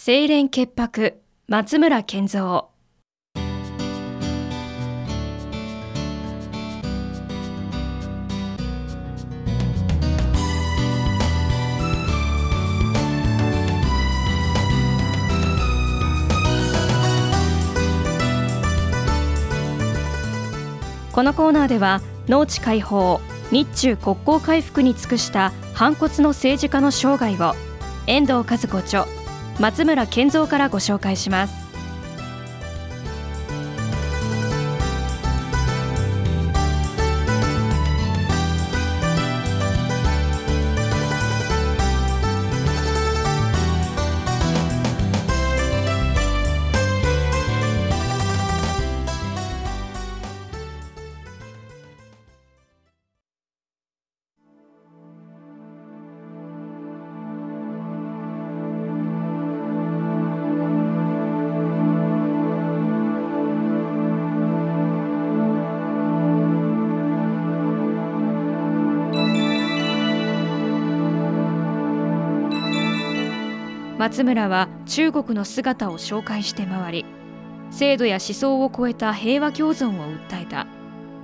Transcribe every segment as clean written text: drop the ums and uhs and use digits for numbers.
清廉潔白、松村健三。このコーナーでは農地解放、日中国交回復に尽くした反骨の政治家の生涯を遠藤和子著、松村健三からご紹介します。松村は中国の姿を紹介して回り、制度や思想を超えた平和共存を訴えた。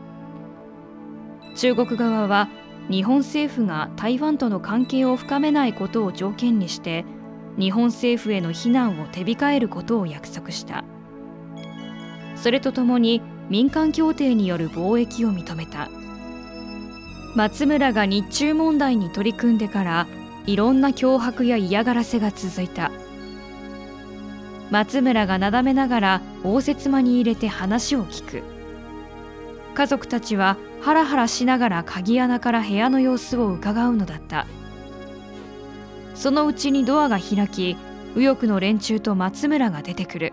中国側は日本政府が台湾との関係を深めないことを条件にして、日本政府への非難を手控えることを約束した。それとともに民間協定による貿易を認めた。松村が日中問題に取り組んでからいろんな脅迫や嫌がらせが続いた。松村がなだめながら応接間に入れて話を聞く。家族たちはハラハラしながら鍵穴から部屋の様子を伺うのだった。そのうちにドアが開き、右翼の連中と松村が出てくる。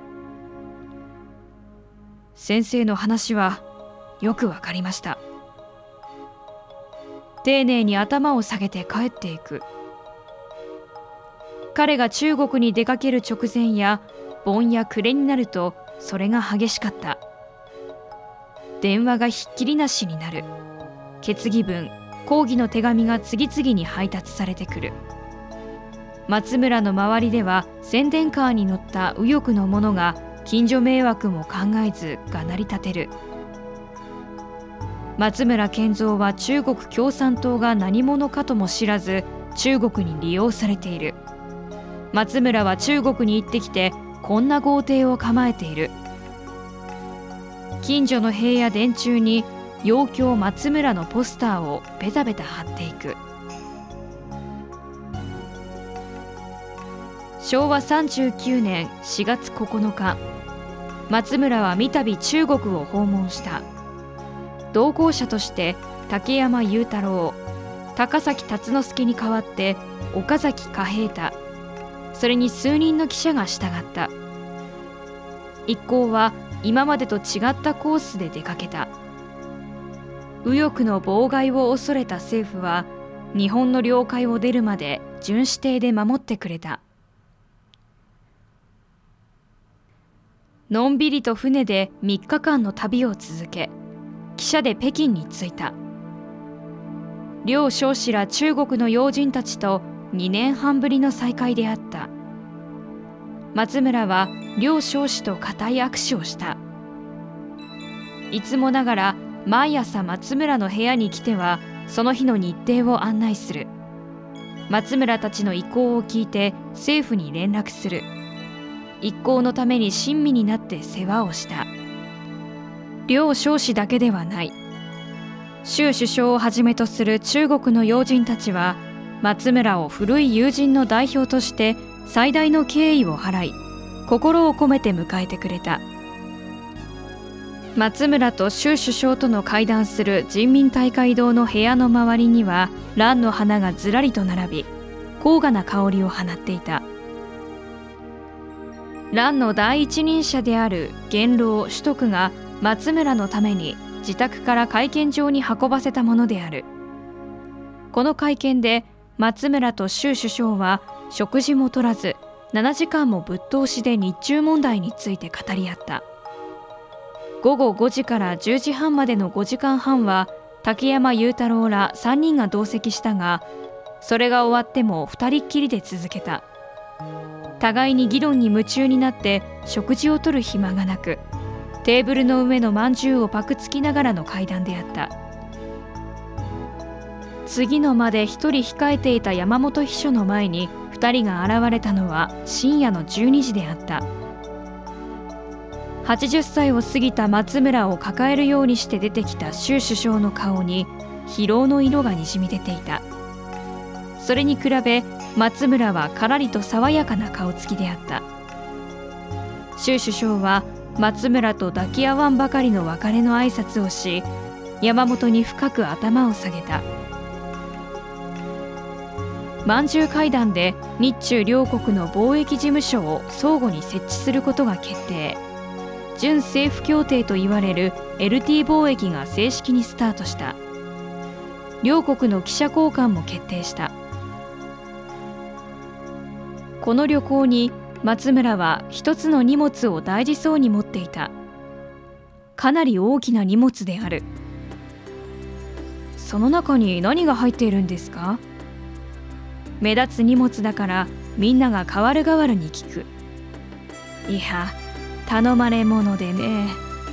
先生の話はよくわかりました。丁寧に頭を下げて帰っていく。彼が中国に出かける直前や盆や暮れになるとそれが激しかった。電話がひっきりなしになる。決議文、抗議の手紙が次々に配達されてくる。松村の周りでは宣伝カーに乗った右翼の者が近所迷惑も考えずがなり立てる。松村健三は中国共産党が何者かとも知らず中国に利用されている。松村は中国に行ってきてこんな豪邸を構えている。近所の塀や電柱に陽教松村のポスターをベタベタ貼っていく。昭和39年4月9日、松村は三度中国を訪問した。同行者として竹山雄太郎、高崎辰之助に代わって岡崎嘉平太、それに数人の記者が従った。一行は今までと違ったコースで出かけた。右翼の妨害を恐れた政府は日本の領海を出るまで巡視艇で守ってくれた。のんびりと船で3日間の旅を続け、汽車で北京に着いた。両少子ら中国の要人たちと2年半ぶりの再会であった。松村は両少子と固い握手をした。いつもながら毎朝松村の部屋に来てはその日の日程を案内する。松村たちの意向を聞いて政府に連絡する。一行のために親身になって世話をした。両少子だけではない。習首相をはじめとする中国の要人たちは松村を古い友人の代表として最大の敬意を払い、心を込めて迎えてくれた。松村と習首相との会談する人民大会堂の部屋の周りには蘭の花がずらりと並び、高雅な香りを放っていた。蘭の第一人者である元老朱徳が松村のために自宅から会見場に運ばせたものである。この会見で松村と習首相は食事も取らず7時間もぶっ通しで日中問題について語り合った。午後5時から10時半までの5時間半は竹山雄太郎ら3人が同席したが、それが終わっても2人っきりで続けた。 互いに議論に夢中になって食事をとる暇がなく、テーブルの上のまんじゅうをパクつきながらの会談であった。次の間で一人控えていた山本秘書の前に二人が現れたのは深夜の12時であった。80歳を過ぎた松村を抱えるようにして出てきた周首相の顔に疲労の色がにじみ出ていた。それに比べ松村はからりと爽やかな顔つきであった。周首相は松村と抱き合わんばかりの別れの挨拶をし、山本に深く頭を下げた。まんじゅう会談で日中両国の貿易事務所を相互に設置することが決定。準政府協定といわれる LT 貿易が正式にスタートした。両国の記者交換も決定した。この旅行に松村は一つの荷物を大事そうに持っていた。かなり大きな荷物である。その中に何が入っているんですか？目立つ荷物だからみんなが代わる代わるに聞く。いや、頼まれものでね。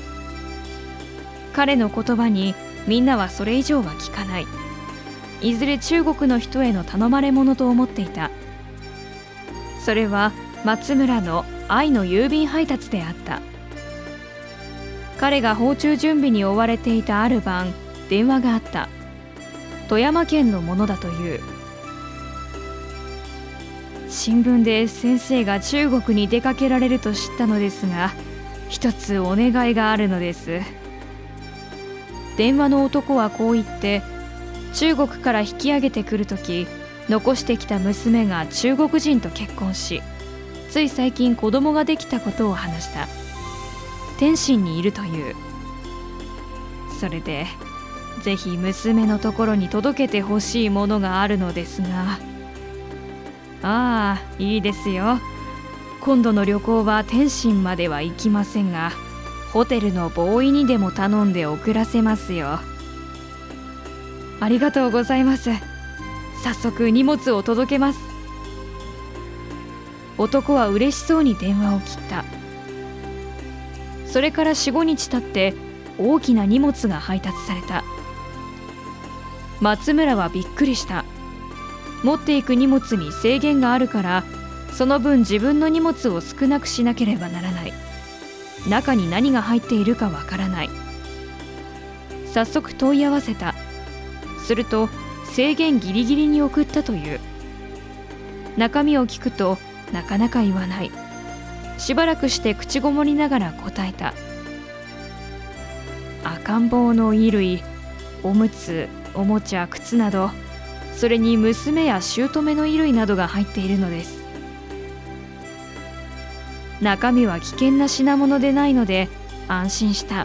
彼の言葉にみんなはそれ以上は聞かない。いずれ中国の人への頼まれものと思っていた。それは松村の愛の郵便配達であった。彼が訪中準備に追われていたある晩、電話があった。富山県のものだという。新聞で先生が中国に出かけられると知ったのですが、一つお願いがあるのです。電話の男はこう言って、中国から引き上げてくるとき、残してきた娘が中国人と結婚し、つい最近子供ができたことを話した。天津にいるという。それで、ぜひ娘のところに届けてほしいものがあるのですが。ああ、いいですよ。今度の旅行は天津までは行きませんが、ホテルのボーイにでも頼んで送らせますよ。ありがとうございます。早速荷物を届けます。男は嬉しそうに電話を切った。それから4、5日経って大きな荷物が配達された。松村はびっくりした。持っていく荷物に制限があるから、その分自分の荷物を少なくしなければならない。中に何が入っているかわからない。早速問い合わせた。すると制限ギリギリに送ったという。中身を聞くとなかなか言わない。しばらくして口ごもりながら答えた。赤ん坊の衣類、おむつ、おもちゃ、靴など、それに娘や姑の衣類などが入っているのです。中身は危険な品物でないので安心した。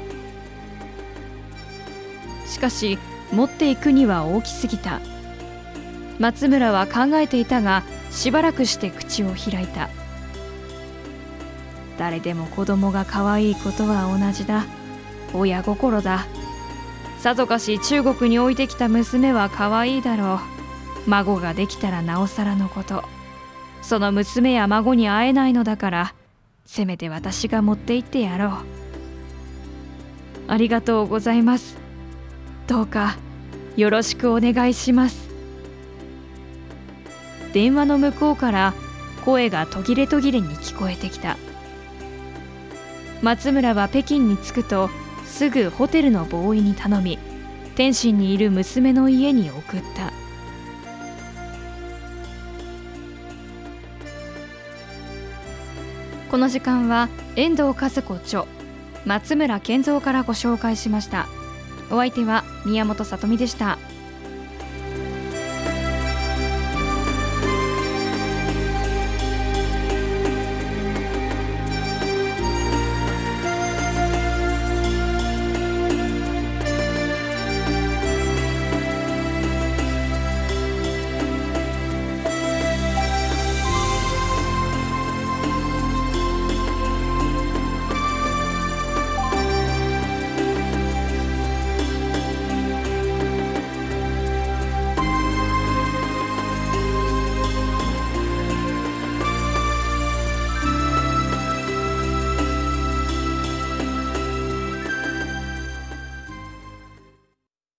しかし持っていくには大きすぎた。松村は考えていたが、しばらくして口を開いた。誰でも子供が可愛いことは同じだ。親心だ。さぞかし中国に置いてきた娘は可愛いだろう。孫ができたらなおさらのこと。その娘や孫に会えないのだから、せめて私が持って行ってやろう。ありがとうございます。どうかよろしくお願いします。電話の向こうから声が途切れ途切れに聞こえてきた。松村は北京に着くとすぐホテルのボーイに頼み、天津にいる娘の家に送った。この時間は遠藤和子著、松村健三からご紹介しました。お相手は宮本さとみでした。